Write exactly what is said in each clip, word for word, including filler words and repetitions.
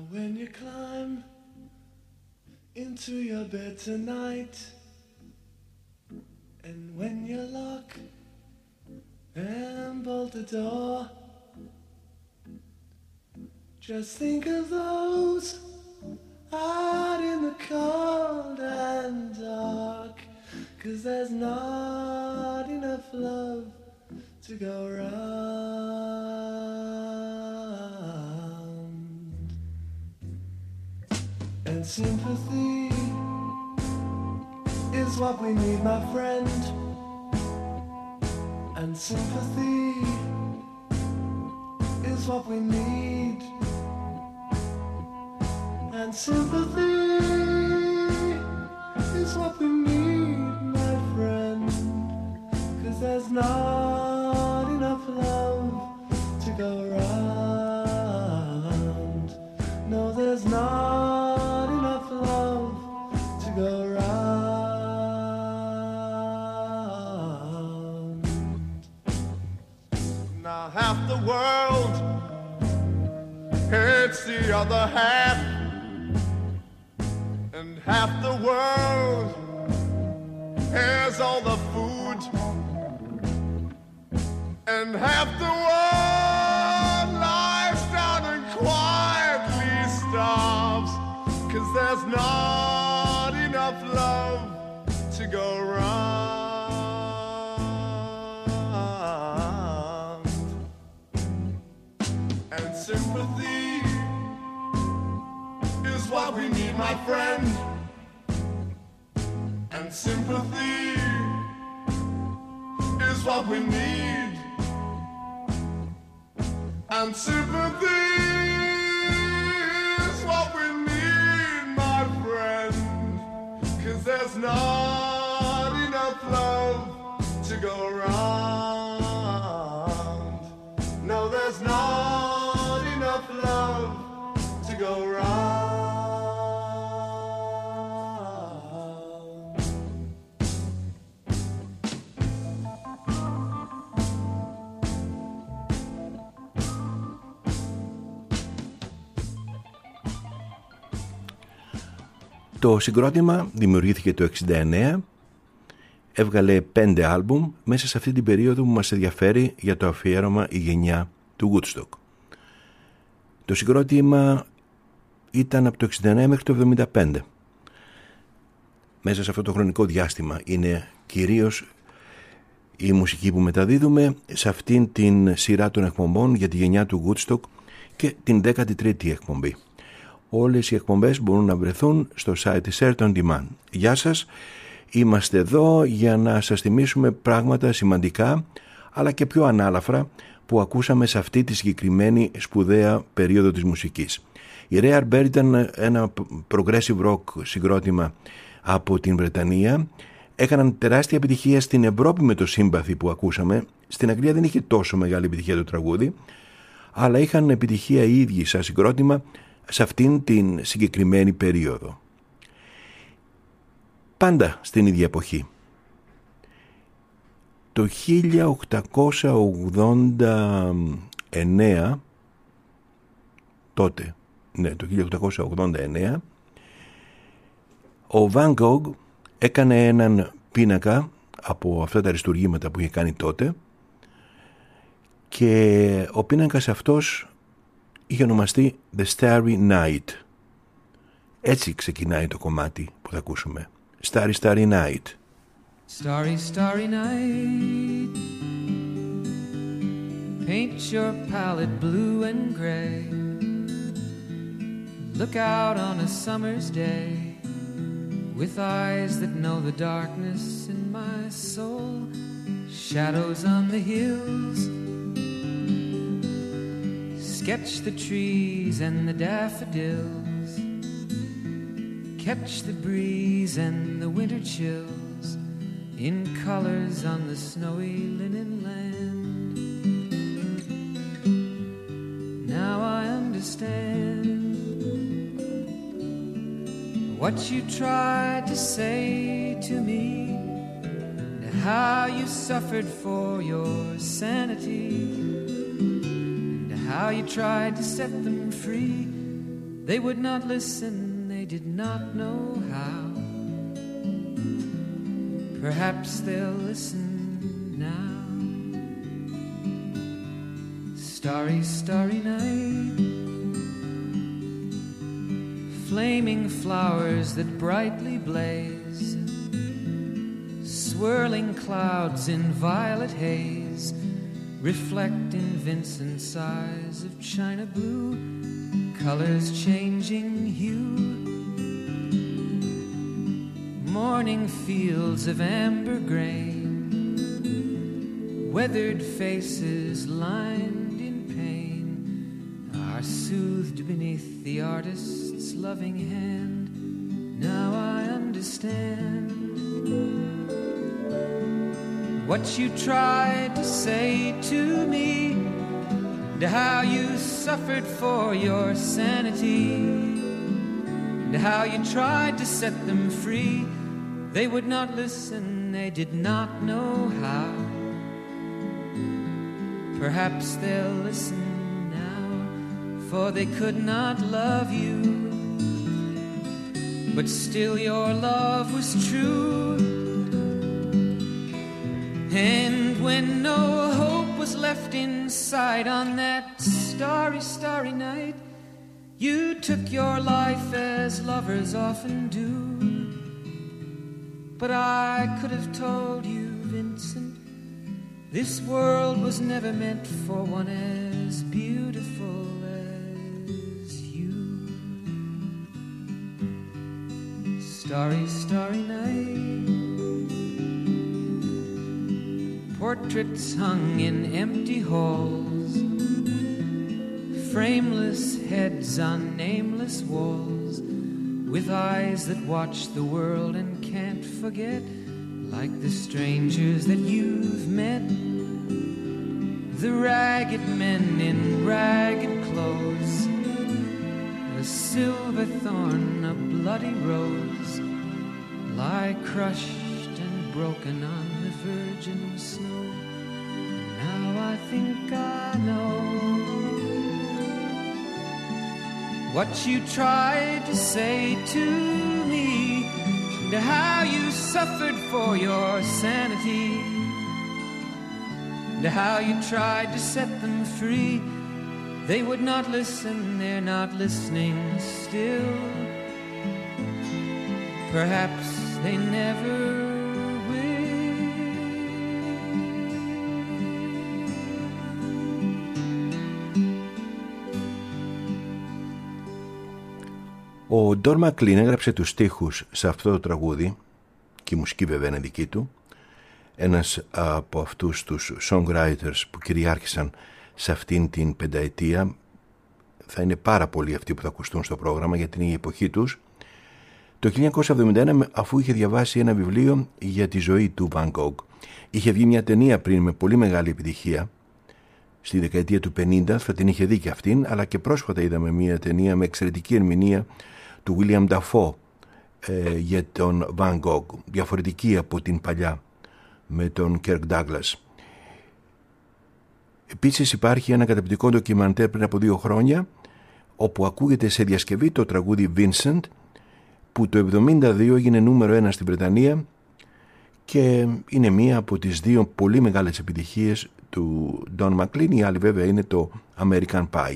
when you climb into your bed tonight, and when you lock and bolt the door, just think of those out in the cold and dark, 'cause there's not enough love to go round. And sympathy is what we need, my friend. And sympathy is what we need. And sympathy is what we need, my friend. 'Cause there's not enough love to go round. No, there's not enough love to go round. Now half the world hates the other half, and half the world has all the food, and half the world lies down and quietly starves, 'cause there's not enough love to go round. And sympathy is what we need, my friend. And sympathy is what we need. And sympathy is what we need, my friend. 'Cause there's not enough love to go round. No, there's not enough love to go round. Το συγκρότημα δημιουργήθηκε το εξήντα εννέα, έβγαλε πέντε άλμπουμ μέσα σε αυτή την περίοδο που μας ενδιαφέρει για το αφιέρωμα η γενιά του Woodstock. Το συγκρότημα ήταν από το εξήντα εννέα μέχρι το εβδομήντα πέντε. Μέσα σε αυτό το χρονικό διάστημα είναι κυρίως η μουσική που μεταδίδουμε σε αυτήν την σειρά των εκπομπών για τη γενιά του Woodstock και την δέκατη τρίτη εκπομπή. Όλες οι εκπομπές μπορούν να βρεθούν στο site της Air On Demand. Γεια σας, είμαστε εδώ για να σας θυμίσουμε πράγματα σημαντικά αλλά και πιο ανάλαφρα που ακούσαμε σε αυτή τη συγκεκριμένη σπουδαία περίοδο της μουσικής. Η Rare Bird ήταν ένα progressive rock συγκρότημα από την Βρετανία. Έκαναν τεράστια επιτυχία στην Ευρώπη με το Sympathy που ακούσαμε. Στην Αγγλία δεν είχε τόσο μεγάλη επιτυχία το τραγούδι, αλλά είχαν επιτυχία οι ίδιοι σαν συγκρότημα σε αυτήν την συγκεκριμένη περίοδο. Πάντα στην ίδια εποχή. Το χίλια οκτακόσια ογδόντα εννέα, τότε, ναι, το χίλια οκτακόσια ογδόντα εννέα, ο Van Gogh έκανε έναν πίνακα από αυτά τα αριστουργήματα που είχε κάνει τότε και ο πίνακας αυτός είχε ονομαστεί The Starry Night. Έτσι ξεκινάει το κομμάτι που θα ακούσουμε. Starry Starry Night. Starry Starry Night, paint your palette blue and gray, look out on a summer's day with eyes that know the darkness in my soul, shadows on the hills, sketch the trees and the daffodils, catch the breeze and the winter chills in colors on the snowy linen land. Now I understand what you tried to say to me, and how you suffered for your sanity, how you tried to set them free. They would not listen, they did not know how. Perhaps they'll listen now. Starry, starry night, flaming flowers that brightly blaze, swirling clouds in violet haze, reflect in Vincent's eyes of china blue, colors changing hue. Morning fields of amber grain, weathered faces lined in pain, are soothed beneath the artist's loving hand. Now I understand what you tried to say to me, and how you suffered for your sanity, and how you tried to set them free. They would not listen, they did not know how. Perhaps they'll listen now, for they could not love you, but still your love was true. And when no hope was left in sight on that starry, starry night, you took your life as lovers often do. But I could have told you, Vincent, this world was never meant for one as beautiful as you. Starry, starry night, portraits hung in empty halls, frameless heads on nameless walls, with eyes that watch the world and can't forget, like the strangers that you've met, the ragged men in ragged clothes, a silver thorn, a bloody rose, lie crushed and broken on the virgin snow. Now I think I know what you tried to say to me, and how you suffered for your sanity, and how you tried to set them free. They would not listen, they're not listening still. Perhaps they never Ο Ντον Μακλίν έγραψε τους στίχους σε αυτό το τραγούδι και η μουσική βέβαια είναι δική του. Ένας από αυτούς τους songwriters που κυριάρχησαν σε αυτήν την πενταετία. Θα είναι πάρα πολλοί αυτοί που θα ακουστούν στο πρόγραμμα γιατί είναι η εποχή τους. Το χίλια εννιακόσια εβδομήντα ένα, αφού είχε διαβάσει ένα βιβλίο για τη ζωή του Van Gogh, είχε βγει μια ταινία πριν με πολύ μεγάλη επιτυχία στη δεκαετία του πενήντα, θα την είχε δει και αυτήν, αλλά και πρόσφατα είδαμε μια ταινία με εξαιρετική ερμηνεία του William Dafoe ε, για τον Van Gogh, διαφορετική από την παλιά με τον Kirk Douglas. Επίσης υπάρχει ένα καταπληκτικό ντοκιμαντέρ πριν από δύο χρόνια όπου ακούγεται σε διασκευή το τραγούδι Vincent, που το εβδομήντα δύο έγινε νούμερο ένα στην Βρετανία και είναι μία από τις δύο πολύ μεγάλες επιτυχίες του Don McLean. Η άλλη βέβαια είναι το American Pie.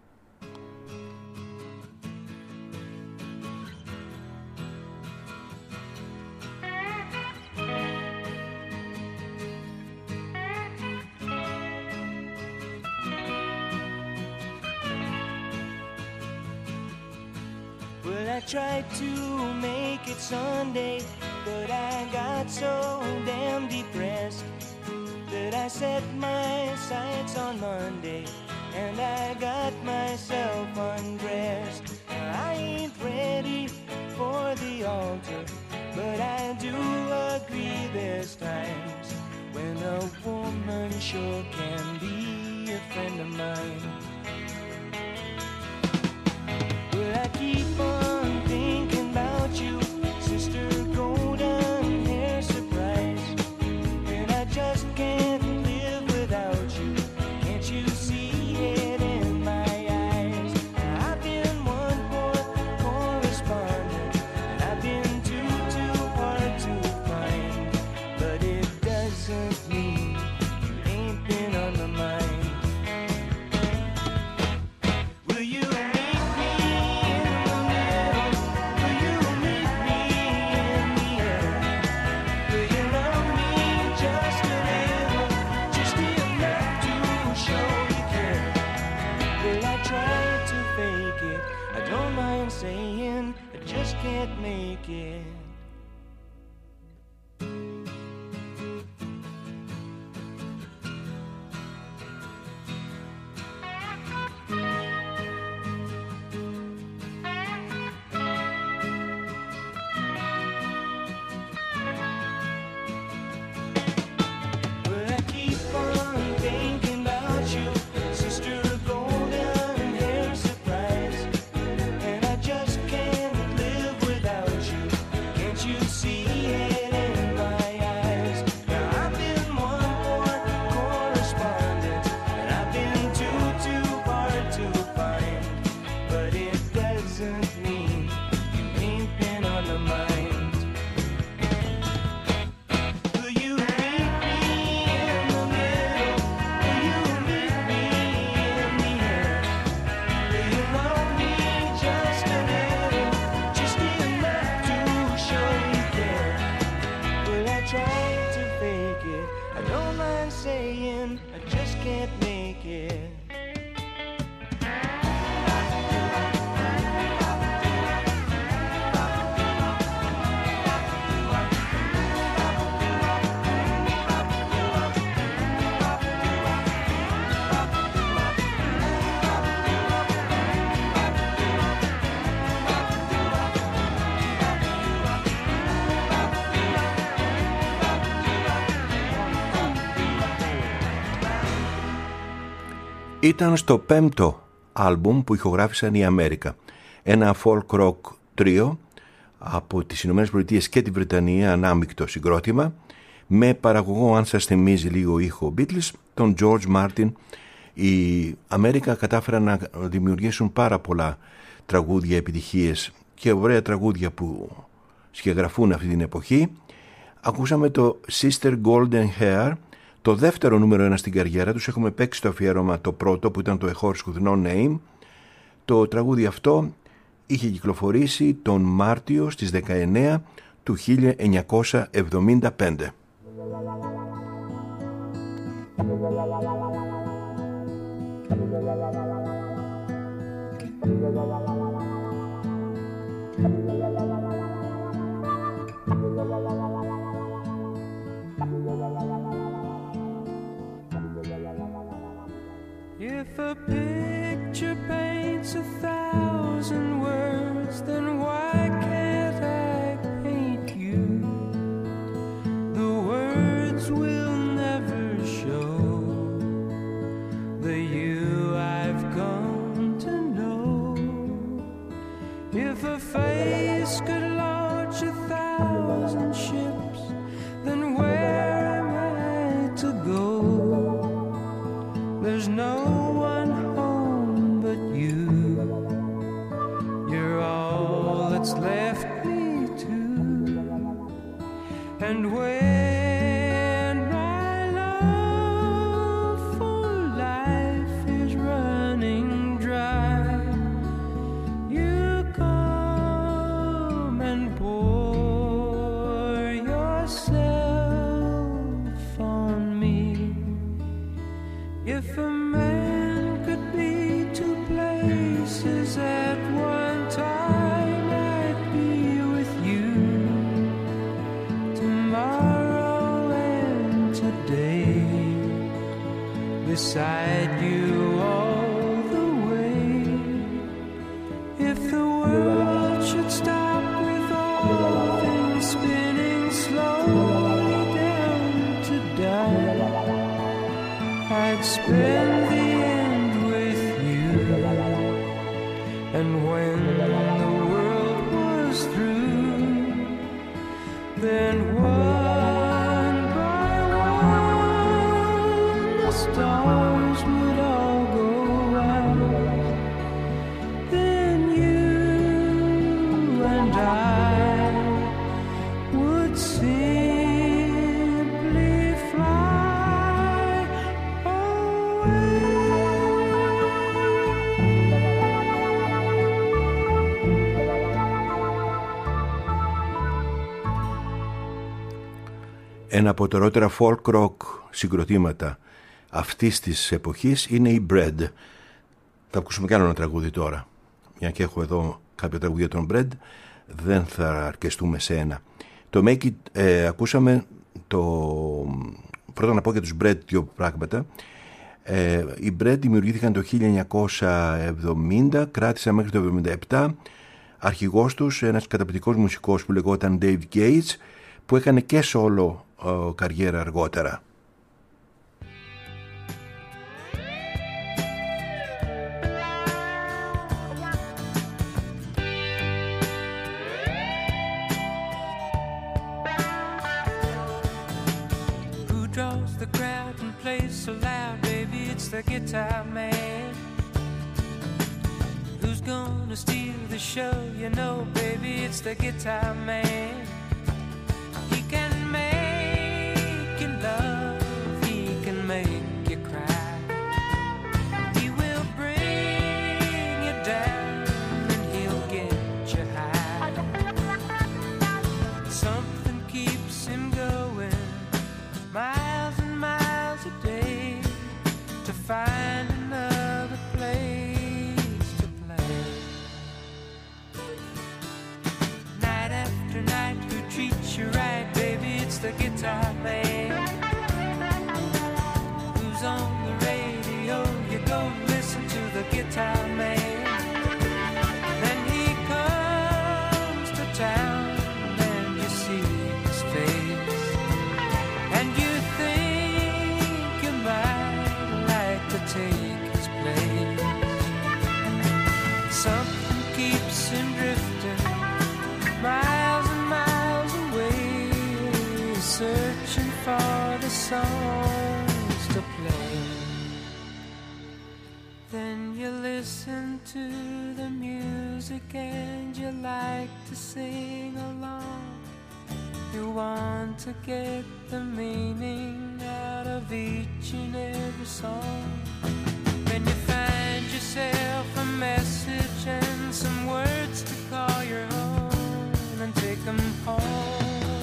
Tried to make it Sunday, but I got so damn depressed that I set my sights on Monday and I got myself undressed. I ain't ready for the altar, but I do agree there's times when a woman sure can be a friend of mine. Will I keep on thinking about you, sister golden hair surprise, and I just can't live without you. Can't you see it in my eyes? I can't make it. Ήταν στο πέμπτο άλμπουμ που ηχογράφησαν οι Αμέρικα. Ένα folk rock τρίο από τις Ηνωμένες Πολιτείες και τη Βρετανία, ανάμεικτο συγκρότημα, με παραγωγό, αν σας θυμίζει λίγο ήχο Beatles, τον George Martin. Οι Αμέρικα κατάφεραν να δημιουργήσουν πάρα πολλά τραγούδια, επιτυχίες και ωραία τραγούδια που σχεγραφούν αυτή την εποχή. Ακούσαμε το Sister Golden Hair, το δεύτερο νούμερο ένα στην καριέρα τους. Έχουμε παίξει το αφιέρωμα το πρώτο που ήταν το A Horse with No Name. Το τραγούδι αυτό είχε κυκλοφορήσει τον Μάρτιο στις δεκαεννέα του χίλια εννιακόσια εβδομήντα πέντε. If a picture paints a thousand words, then why can't I paint you? The words will never show the you I've come to know. If a face could launch a thousand ships, then where am I to go? There's no one home but you. You're all that's left me to. And when my love for life is running dry, you come and pour yourself on me. If a man could be two places at one time, I'd be with you tomorrow and today, beside you all the way. If the world should stop with all things spinning slowly down to die, I'd spend the end with you. And when the world was through, then one by one the stars would all go out. Then you and I would simply fly away. Ένα από τα ωραίτερα folk rock συγκροτήματα αυτής της εποχής είναι η Bread. Θα ακούσουμε κι άλλο ένα τραγούδι τώρα, μια και έχω εδώ κάποια τραγούδια των Bread. δεν θα αρκεστούμε σε ένα. Το Make It, ε, ακούσαμε το... Πρώτα να πω για τους Bread δύο πράγματα. Ε, οι Bread δημιουργήθηκαν το χίλια εννιακόσια εβδομήντα, κράτησαν μέχρι το εβδομήντα επτά. Αρχηγός τους, ένας καταπληκτικός μουσικός που λεγόταν Dave Gates, που έκανε και solo ε, καριέρα αργότερα. The guitar man who's gonna steal the show, you know, baby, it's the guitar man. He can make you love, he can make you cry, he will bring you down and he'll get you high. Something keeps him going miles and miles a day to find another place to play. Night after night, who treats you right, baby, it's the guitar man. Who's on the radio, you go listen to the guitar man. Then he comes to town and you see his face, and you think you might to take his place. Something keeps him drifting miles and miles away, searching for the songs to play. Then you listen to the music and you like to sing along. You want to get the meaning out of each and every song. Then you find yourself a message and some words to call your own and take them home.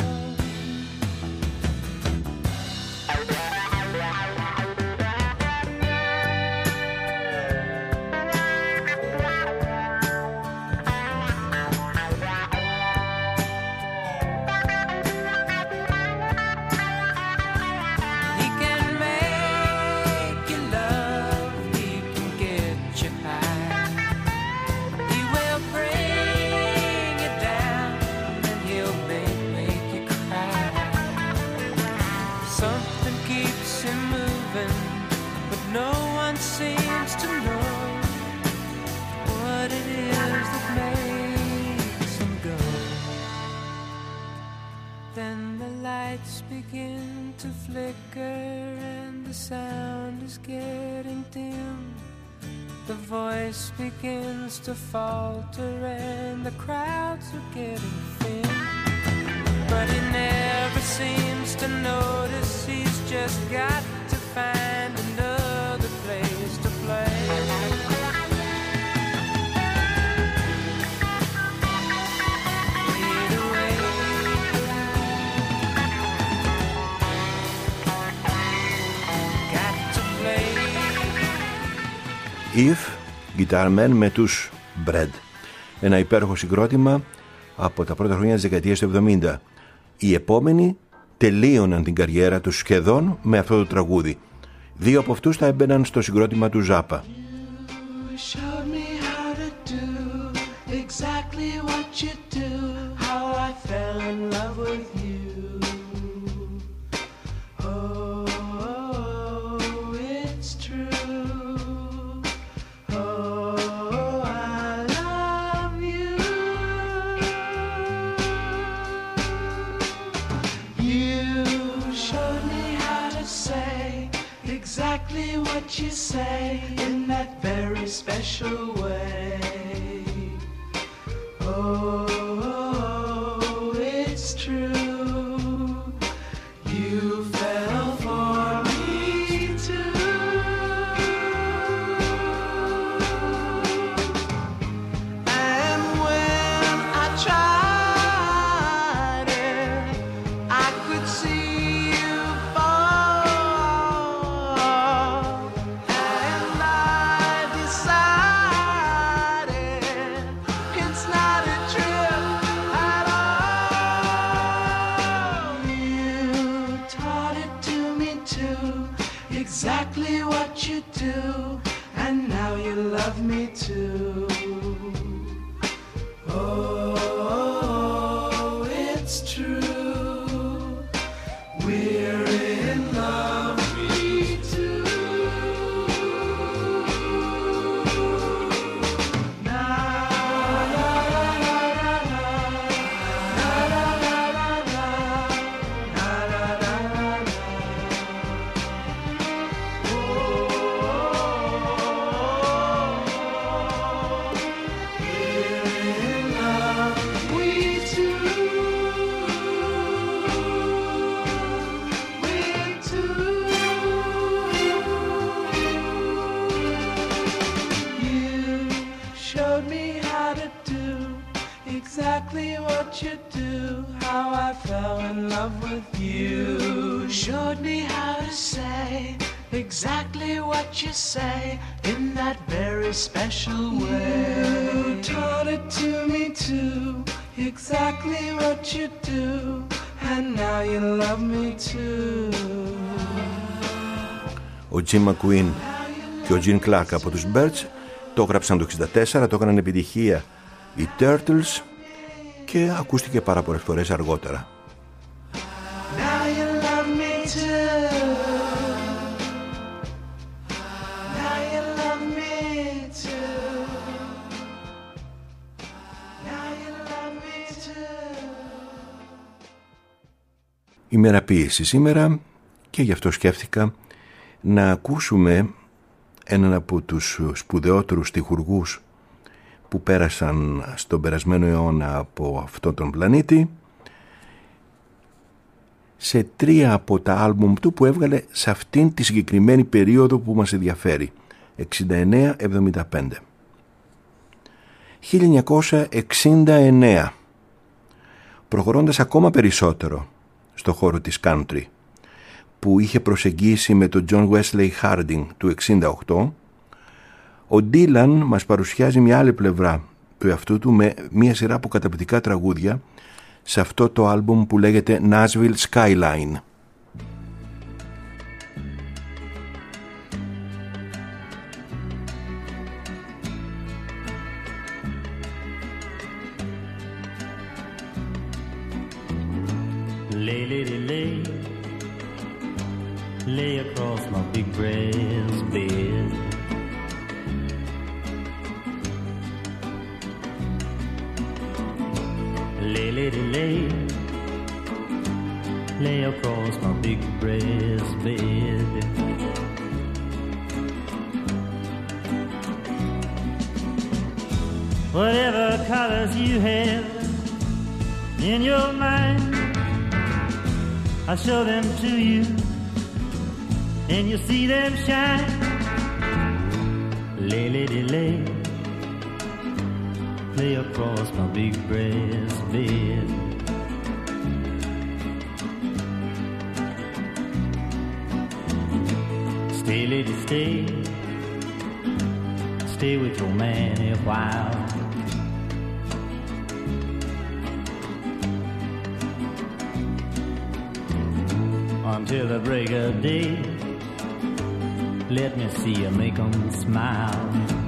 Begin to flicker and the sound is getting dim. The voice begins to falter and the crowds are getting thin. But he never seems to notice, he's just got to find another place to play. If, Guitar Man με τους Bread. Ένα υπέροχο συγκρότημα από τα πρώτα χρόνια της δεκαετίας του εβδομήντα. Οι επόμενοι τελείωναν την καριέρα τους σχεδόν με αυτό το τραγούδι. Δύο από αυτούς θα έμπαιναν στο συγκρότημα του Ζάπα. You say in that very special way. Oh, it's true. You fell for me too. And when I tried it, I could see you fall. Decided it's not a trick. how to do exactly what you do, how I fell in love with you. Showed me how to say exactly what you say in that very special way. You taught it to me too, exactly what you do, and now you love me too. Ο Jim McQueen και ο Gene Clark από τους Birds το έγραψαν το εξήντα τέσσερα, το έκαναν επιτυχία οι Turtles και ακούστηκε πάρα πολλές φορές αργότερα. Now you love me too. Now you love me too. Now you love me too. Ημεροποίηση σήμερα και γι' αυτό σκέφτηκα να ακούσουμε έναν από τους σπουδαιότερους στιχουργούς που πέρασαν στον περασμένο αιώνα από αυτόν τον πλανήτη, σε τρία από τα άλμπουμ του που έβγαλε σε αυτήν τη συγκεκριμένη περίοδο που μας ενδιαφέρει, εξήντα εννέα εβδομήντα πέντε. χίλια εννιακόσια εξήντα εννέα, προχωρώντας ακόμα περισσότερο στο χώρο της country, που είχε προσεγγίσει με τον John Wesley Harding του εξήντα οκτώ, ο Dylan μας παρουσιάζει μια άλλη πλευρά του εαυτού του με μια σειρά από καταπληκτικά τραγούδια σε αυτό το άλμπουμ που λέγεται Nashville Skyline. Lay, lady, lay, lay across my big brass bed. Lay, lady, lay, lay across my big brass bed. Whatever colors you have in your mind, I'll show them to you, and you'll see them shine. Lay, lady, lay, lay across my big brass bed. Stay, lady, stay, stay with your man a while. Until the break of day, let me see you make 'em smile.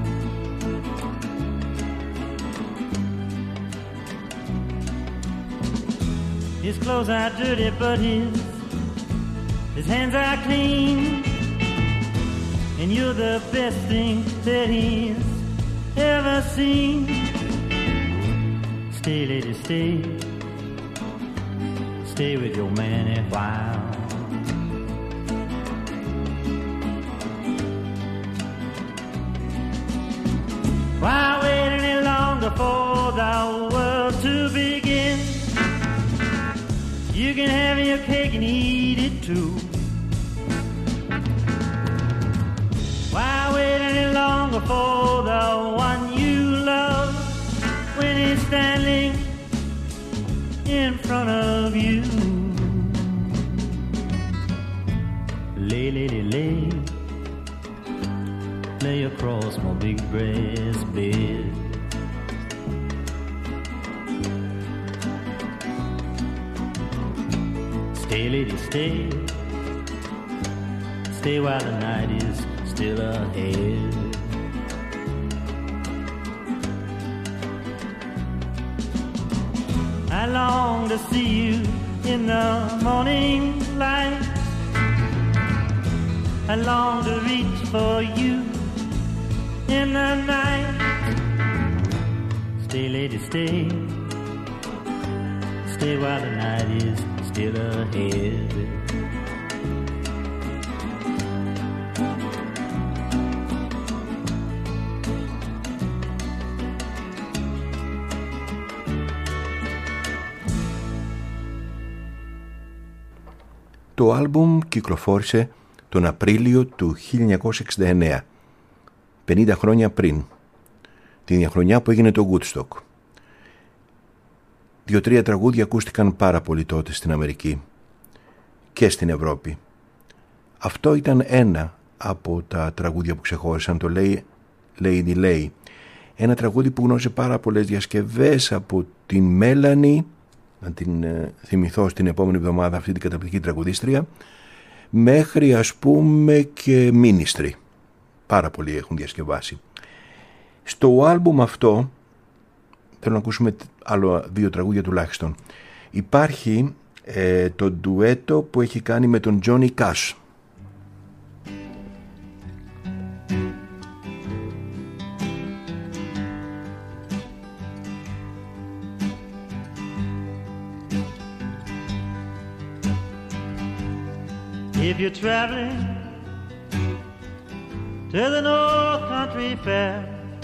His clothes are dirty, but his his hands are clean, and you're the best thing that he's ever seen. Stay, lady, stay, stay with your man a while. Why wait any longer for the world to begin? You can have your cake and eat it too. Why wait any longer for the one you love when he's standing in front of you? Lay, lady, lay, lay across my big brass bed. Stay, lady, stay, stay while the night is still ahead. I long to see you in the morning light. I long to reach for you in the night. Stay, lady, stay, stay while the night is still ahead. Το άλμπουμ κυκλοφόρησε τον Απρίλιο του χίλια εννιακόσια εξήντα εννέα, πενήντα χρόνια πριν. την ίδια χρονιά που έγινε το Woodstock. Δύο-τρία τραγούδια ακούστηκαν πάρα πολύ τότε στην Αμερική και στην Ευρώπη. Αυτό ήταν ένα από τα τραγούδια που ξεχώρισαν, το Lady Lay. Ένα τραγούδι που γνώρισε πάρα πολλές διασκευές από την Μέλανη, να την θυμηθώ στην επόμενη εβδομάδα αυτή την καταπληκτική τραγουδίστρια, μέχρι ας πούμε και Ministry. Πάρα πολλοί έχουν διασκευάσει. Στο άλμπουμ αυτό, θέλω να ακούσουμε άλλο δύο τραγούδια τουλάχιστον, υπάρχει ε, το ντουέτο που έχει κάνει με τον Johnny Cash. If you're traveling to the North Country Fair,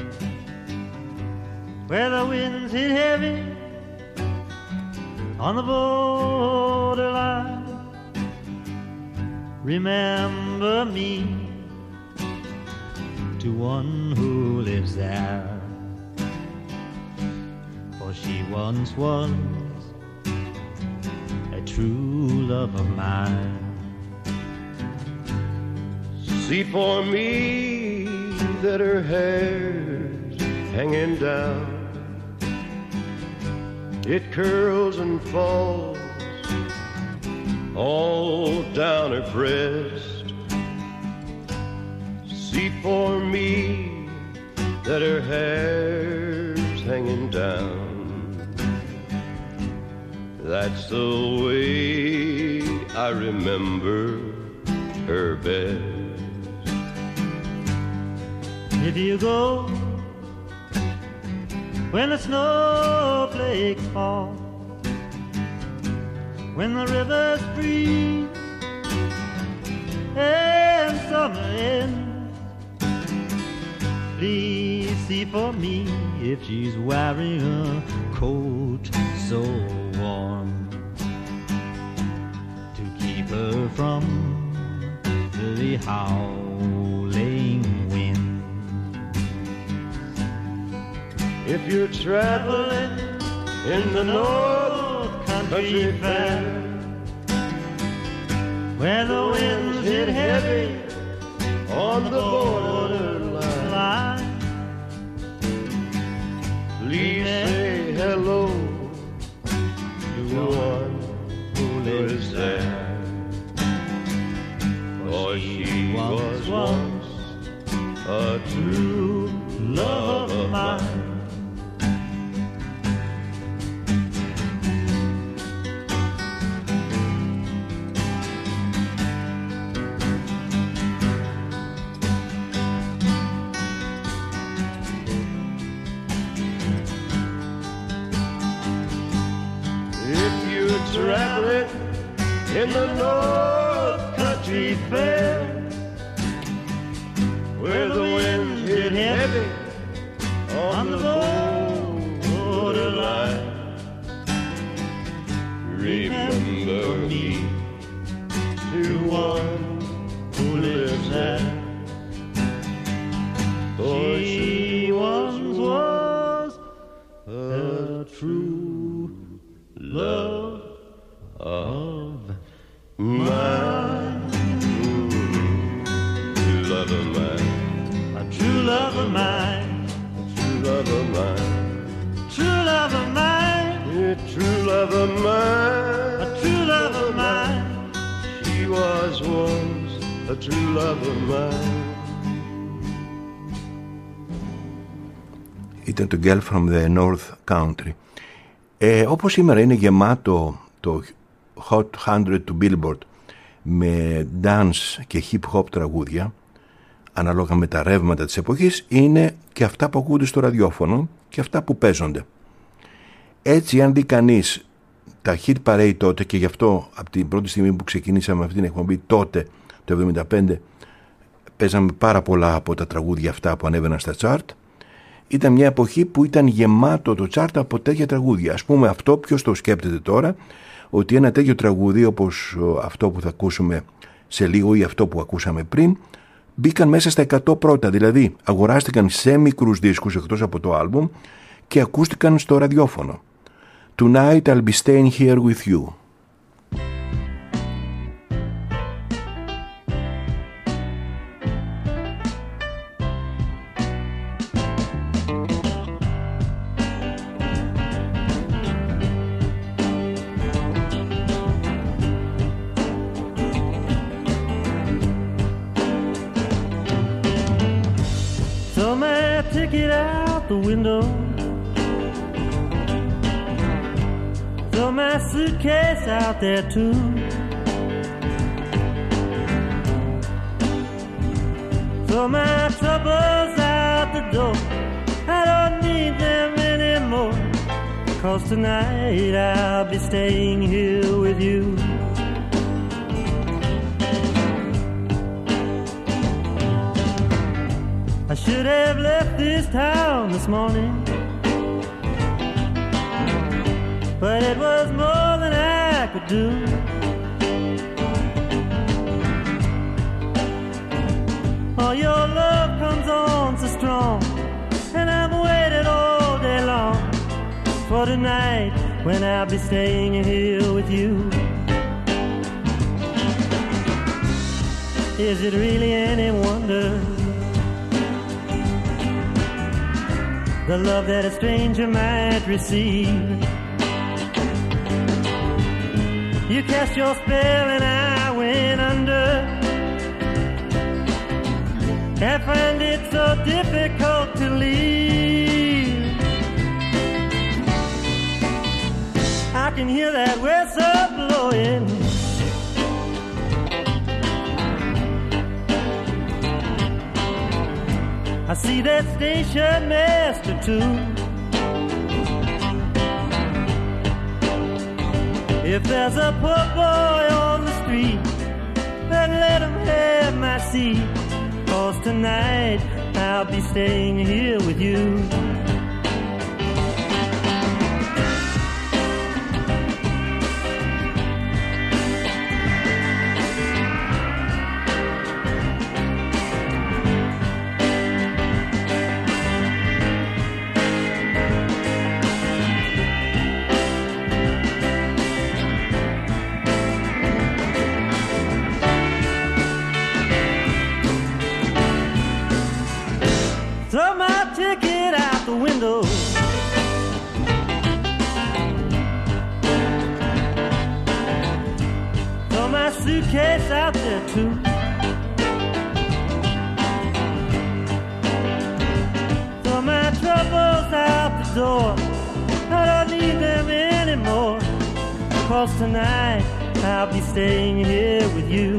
where the winds hit heavy on the borderline, remember me to one who lives there, for she once was a true love of mine. See for me that her hair's hanging down, it curls and falls all down her breast. See for me that her hair's hanging down, that's the way I remember her best. If you go when the snowflakes fall, when the rivers freeze and summer ends, please see for me if she's wearing a coat so warm to keep her from the howling wind. If you're traveling in the North Country Fair, where the winds hit heavy on the borderline, please say hello to one who lives there, for she was once a true love of mine. Traveling in the North Country Fair, where the winds hit heavy on the borderline, remember me to one who lives there, for she once was a true love of mine. True love of mine. A true love of mine. A true love of mine. True love of mine. A true love of mine. A true love of mine. She was once a true love of mine. Ήταν το Girl from the North Country. Ε, όπως σήμερα είναι γεμάτο το Hot εκατό του Billboard με dance και hip hop τραγούδια, ανάλογα με τα ρεύματα της εποχής, είναι και αυτά που ακούγονται στο ραδιόφωνο και αυτά που παίζονται. Έτσι, αν δει κανείς τα hit parade τότε, και γι' αυτό από την πρώτη στιγμή που ξεκινήσαμε αυτή την εκπομπή τότε, το εβδομήντα πέντε, παίζαμε πάρα πολλά από τα τραγούδια αυτά που ανέβαιναν στα chart. Ήταν μια εποχή που ήταν γεμάτο το chart από τέτοια τραγούδια. Ας πούμε, αυτό ποιος το σκέπτεται τώρα, ότι ένα τέτοιο τραγούδι όπως αυτό που θα ακούσουμε σε λίγο ή αυτό που ακούσαμε πριν, μπήκαν μέσα στα εκατό πρώτα, δηλαδή αγοράστηκαν σε μικρούς δίσκους εκτός από το άλμπουμ και ακούστηκαν στο ραδιόφωνο. Tonight I'll be staying here with you. Ticket out the window, throw my suitcase out there too. Throw my troubles out the door, I don't need them anymore, 'cause tonight I'll be staying here with you. I should have left this town this morning, but it was more than I could do. Oh, your love comes on so strong, and I've waited all day long for tonight when I'll be staying here with you. Is it really any wonder the love that a stranger might receive? You cast your spell and I went under. I find it so difficult to leave. I can hear that whistle blowing, I see that station master too. If there's a poor boy on the street, then let him have my seat, 'cause tonight I'll be staying here with you. Throw my ticket out the window, throw my suitcase out there too. Throw my troubles out the door, I don't need them anymore, 'cause tonight I'll be staying here with you.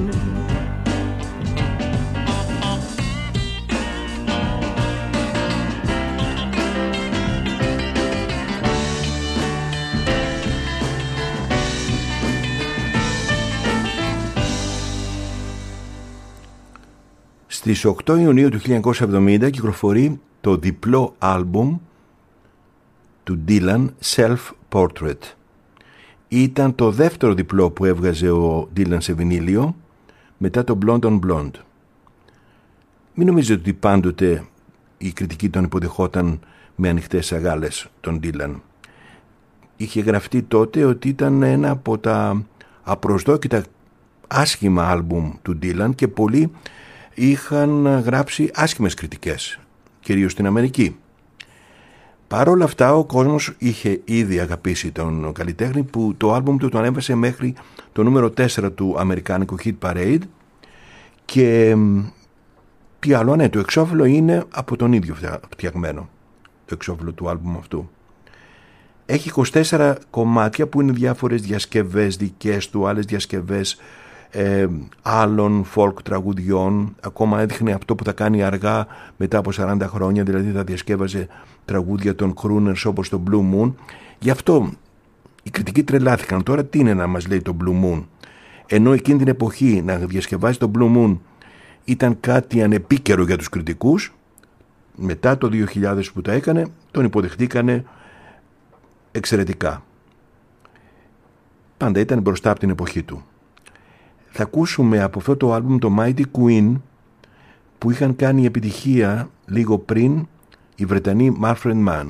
Στις οκτώ Ιουνίου του χίλια εννιακόσια εβδομήντα κυκλοφορεί το διπλό άλμπουμ του Dylan, Self-Portrait. Ήταν το δεύτερο διπλό που έβγαζε ο Dylan σε βινίλιο μετά το Blonde on Blonde. Μην νομίζετε ότι πάντοτε η κριτική τον υποδεχόταν με ανοιχτές αγάλες τον Dylan. Είχε γραφτεί τότε ότι ήταν ένα από τα απροσδόκητα άσχημα άλμπουμ του Dylan και πολλοί είχαν γράψει άσχημες κριτικές, κυρίως στην Αμερική. Παρ' όλα αυτά ο κόσμος είχε ήδη αγαπήσει τον καλλιτέχνη, που το άλμπουμ του τον έβασε μέχρι το νούμερο τέσσερα του αμερικάνικου Hit Parade, και τι άλλο, ναι, το εξώφυλλο είναι από τον ίδιο φτιαγμένο, το εξώφυλλο του άλμπουμ αυτού. Έχει είκοσι τέσσερα κομμάτια που είναι διάφορες διασκευές δικές του, άλλες διασκευές Ε, άλλων folk τραγουδιών. Ακόμα έδειχνε αυτό που θα κάνει αργά μετά από σαράντα χρόνια, δηλαδή θα διασκεύαζε τραγούδια των crooners όπως το Blue Moon. Γι' αυτό οι κριτικοί τρελάθηκαν. Τώρα τι είναι να μας λέει το Blue Moon, ενώ εκείνη την εποχή να διασκευάζει το Blue Moon ήταν κάτι ανεπίκαιρο για τους κριτικούς. Μετά το δύο χιλιάδες που τα έκανε, τον υποδεχτήκανε εξαιρετικά. Πάντα ήταν μπροστά από την εποχή του. Θα ακούσουμε από αυτό το άλμπουμ το Mighty Queen, που είχαν κάνει επιτυχία λίγο πριν οι Βρετανοί Manfred Mann.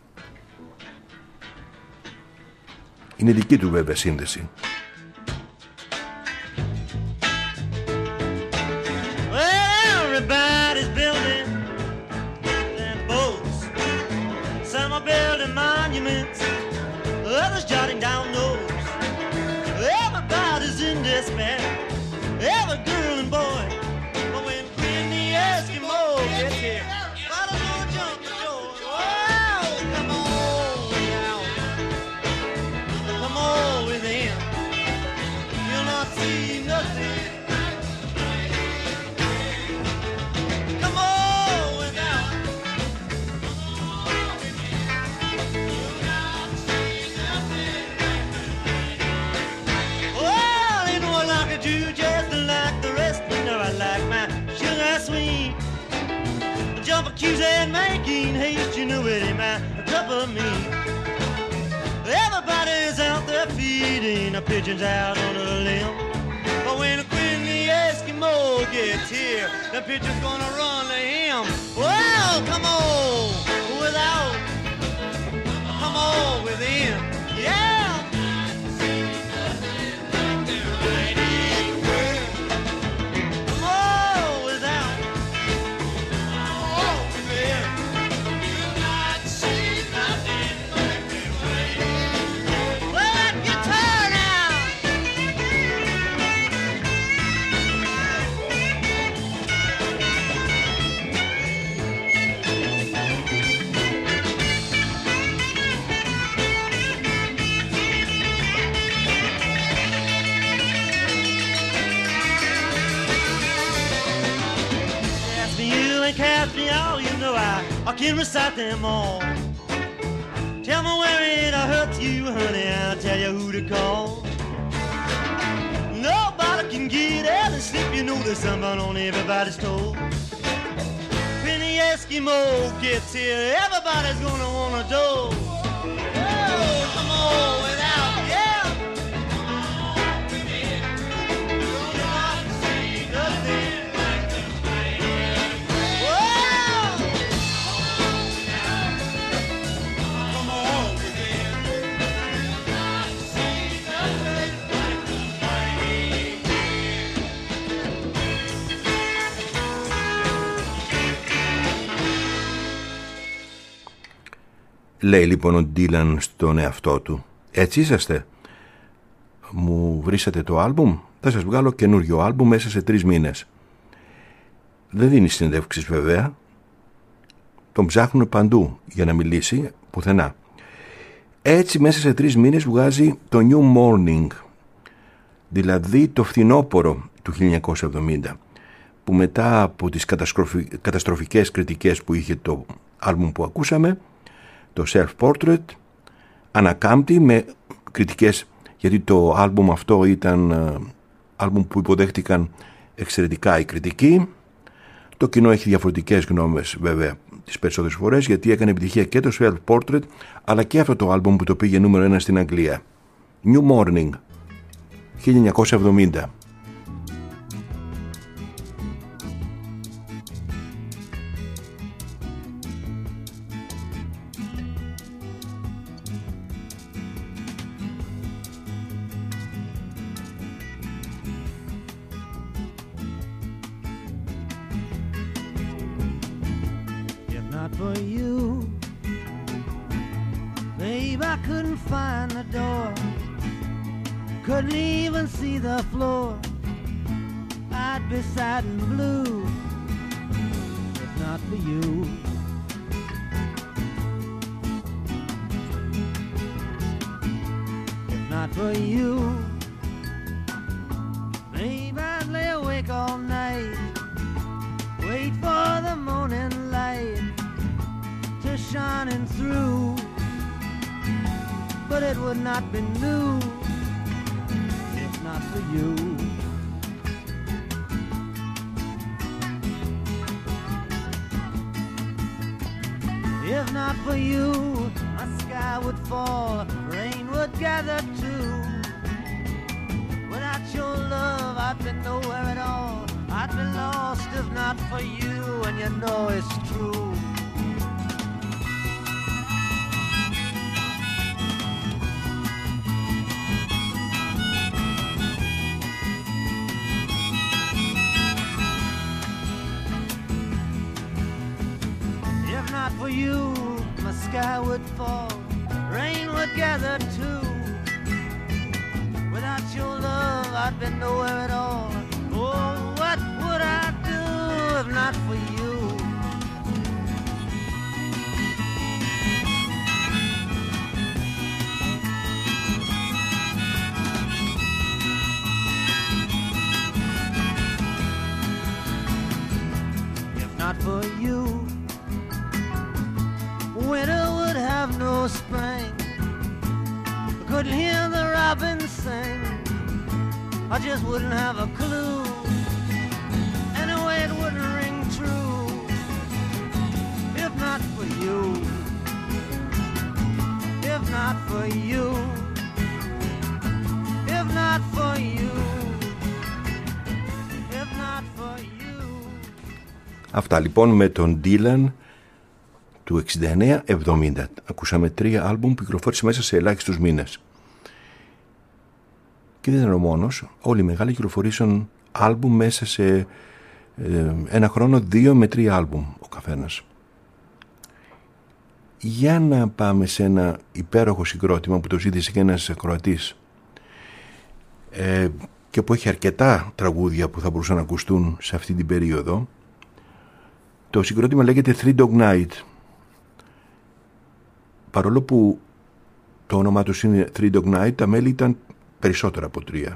Είναι δική του βέβαια σύνδεση. Others jotting down notes. Everybody's in despair. Every girl and boy. But when when the Eskimo gets here, why don't you jump the door? Oh, come on now. Come on with him. You'll not see nothing. Come on without. Jump accuse and making haste, you know it ain't my cup of me. Everybody's out there feeding the pigeons out on a limb. But when when the Eskimo gets here, the pigeon's gonna run to him. Well, come on without, come on with him, yeah. Cast me all, you know I, I can recite them all. Tell me where it hurts you, honey, I'll tell you who to call. Nobody can get out and sleep, you know there's somebody on everybody's toe. When the Eskimo gets here, everybody's gonna wanna do. Oh, come on without, yeah. Λέει λοιπόν ο Ντίλαν στον εαυτό του. Έτσι είσαστε? Μου βρήσατε το άλμπουμ? Θα σας βγάλω καινούριο άλμπουμ μέσα σε τρεις μήνες. Δεν δίνει συνεντεύξεις βέβαια. Τον ψάχνουν παντού για να μιλήσει, πουθενά. Έτσι μέσα σε τρεις μήνες βγάζει το New Morning, δηλαδή το φθινόπωρο του χίλια εννιακόσια εβδομήντα, που μετά από τις καταστροφικές κριτικές που είχε το άλμπουμ που ακούσαμε, το Self-Portrait, ανακάμπτει με κριτικές, γιατί το άλμπουμ αυτό ήταν άλμπουμ που υποδέχτηκαν εξαιρετικά οι κριτικοί. Το κοινό έχει διαφορετικές γνώμες βέβαια τις περισσότερες φορές, γιατί έκανε επιτυχία και το Self-Portrait αλλά και αυτό το άλμπουμ που το πήγε νούμερο ένα στην Αγγλία. New Morning, χίλια εννιακόσια εβδομήντα. For you, babe, I couldn't find the door, couldn't even see the floor. I'd be sad and blue if not for you. If not for you, babe, I'd lay awake all night, wait for the morning light shining through, but it would not be new if not for you. If not for you, my sky would fall, rain would gather too. Without your love, I'd be nowhere at all, I'd be lost if not for you, and you know it's true. If not for you, my sky would fall, rain would gather too. Without your love, I'd be nowhere at all. Oh, what would I do if not for you? If not for you, winter would have no spring. I couldn't hear the robins sing. I just wouldn't have a clue. Anyway, it wouldn't ring true. If not for you. If not for you. If not for you. If not for you. Αυτά λοιπόν με τον Dylan του εξήντα εννέα εβδομήντα. Ακούσαμε τρία άλμπουμ που κυκλοφόρησε μέσα σε ελάχιστους μήνες. Και δεν είναι ο μόνος. Όλοι οι μεγάλοι κυκλοφορήσαν άλμπουμ μέσα σε ε, ένα χρόνο, δύο με τρία άλμπουμ ο καθένας. Για να πάμε σε ένα υπέροχο συγκρότημα που το ζήτησε και ένας ακροατής ε, και που έχει αρκετά τραγούδια που θα μπορούσαν να ακουστούν σε αυτή την περίοδο. Το συγκρότημα λέγεται Three Dog Night. Παρόλο που το όνομά τους είναι Three Dog Night, τα μέλη ήταν περισσότερα από τρία.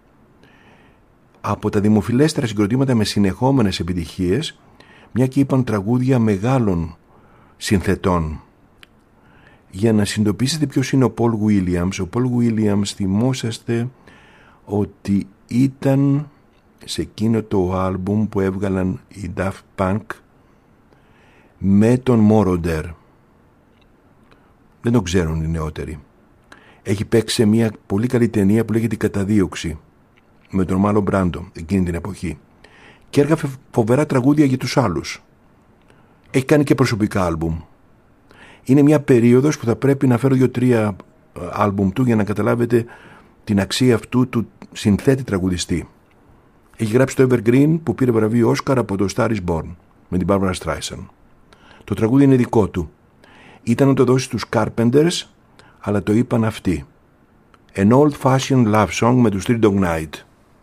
Από τα δημοφιλέστερα συγκροτήματα με συνεχόμενες επιτυχίες, μια και είπαν τραγούδια μεγάλων συνθετών. Για να συνειδητοποιήσετε ποιος είναι ο Paul Williams, ο Paul Williams θυμόσαστε ότι ήταν σε εκείνο το άλμπουμ που έβγαλαν οι Daft Punk με τον Moroder. Δεν το ξέρουν οι νεότεροι. Έχει παίξει σε μια πολύ καλή ταινία που λέγεται «Καταδίωξη» με τον Μάλο Μπράντο εκείνη την εποχή. Και έγραφε φοβερά τραγούδια για τους άλλους. Έχει κάνει και προσωπικά άλμπουμ. Είναι μια περίοδος που θα πρέπει να φέρω δύο-τρία άλμπουμ του για να καταλάβετε την αξία αυτού του συνθέτη τραγουδιστή. Έχει γράψει το Evergreen που πήρε βραβείο Όσκαρ από το Star is Born με την Barbara Streisand. Το τραγούδι είναι δικό του. Ήταν να το δώσει στους Carpenters, αλλά το είπαν αυτοί. An old-fashioned love song με τους Three Dog Night.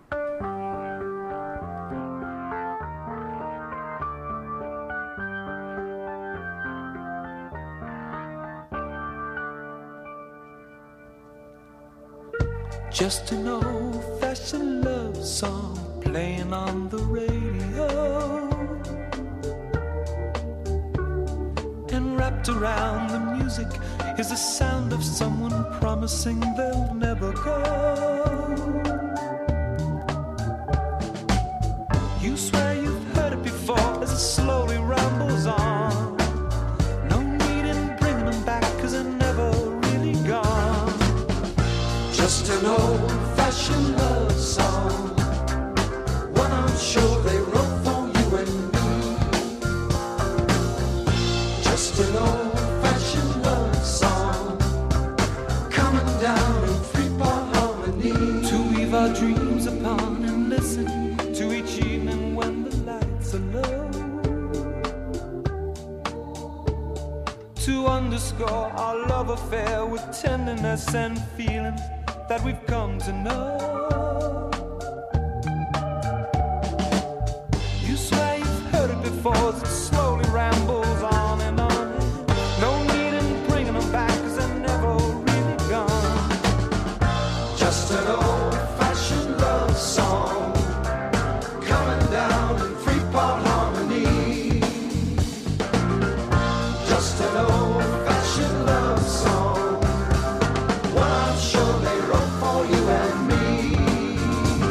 Just an old-fashioned love song playing on the radio, and wrapped around the music is the sound of someone promising they'll never go. You swear you've heard it before as it slowly rambles on. No need in bringing them back 'cause they're never really gone. Just an old-fashioned love song, one I'm sure they wrote for you and me. Just an old-fashioned love song, coming down in three-part harmony, to weave our dreams upon and listen to each evening when the lights are low, to underscore our love affair with tenderness and feelings that we've come to know. You swear you've heard it before as it slowly rambles on and on. No need in bringing them back 'cause they're never really gone. Just an old-fashioned love song, coming down in three-part harmony. Just an old-fashioned love song, one I'm sure they wrote for you and me.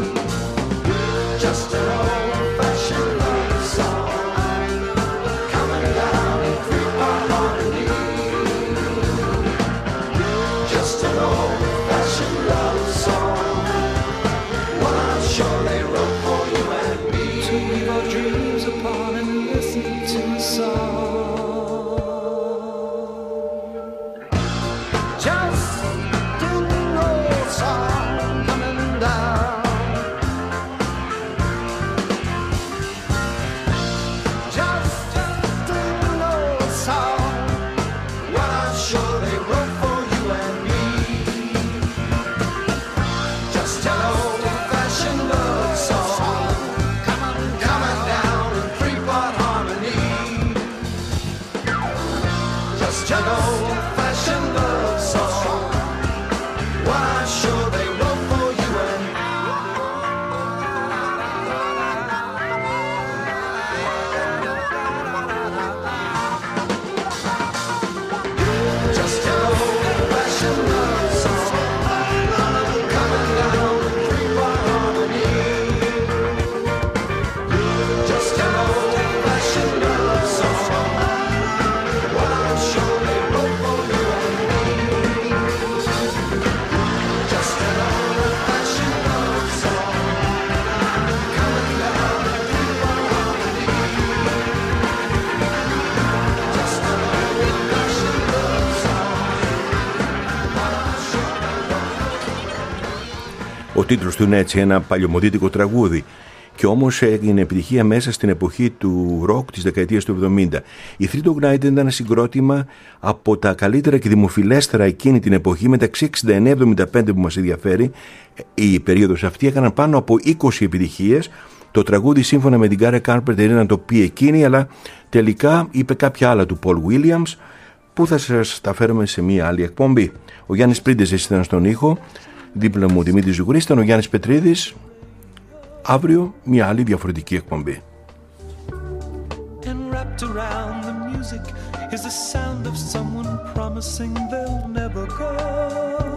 Ο τίτλος του είναι έτσι ένα παλιωμοδίτικο τραγούδι και όμως έγινε επιτυχία μέσα στην εποχή του ροκ της δεκαετίας του εβδομήντα. Η Three Dog Night ήταν ένα συγκρότημα από τα καλύτερα και δημοφιλέστερα εκείνη την εποχή, μεταξύ εξήντα εννέα εβδομήντα πέντε που μας ενδιαφέρει. Η περίοδος αυτή έκαναν πάνω από είκοσι επιτυχίες. Το τραγούδι σύμφωνα με την Gary Carpenter είναι να το πει εκείνη, αλλά τελικά είπε κάποια άλλα του Paul Williams που θα σας τα φέρουμε σε μία άλλη εκπομπή. Ο Γιάννης Πρίντεζης ήταν στον ήχο, δίπλα μου ο Δημήτρης Ζουγρής, ήταν ο Γιάννης Πετρίδης. Αύριο μία άλλη διαφορετική εκπομπή. And wrapped around the music is the sound of someone promising they'll never go.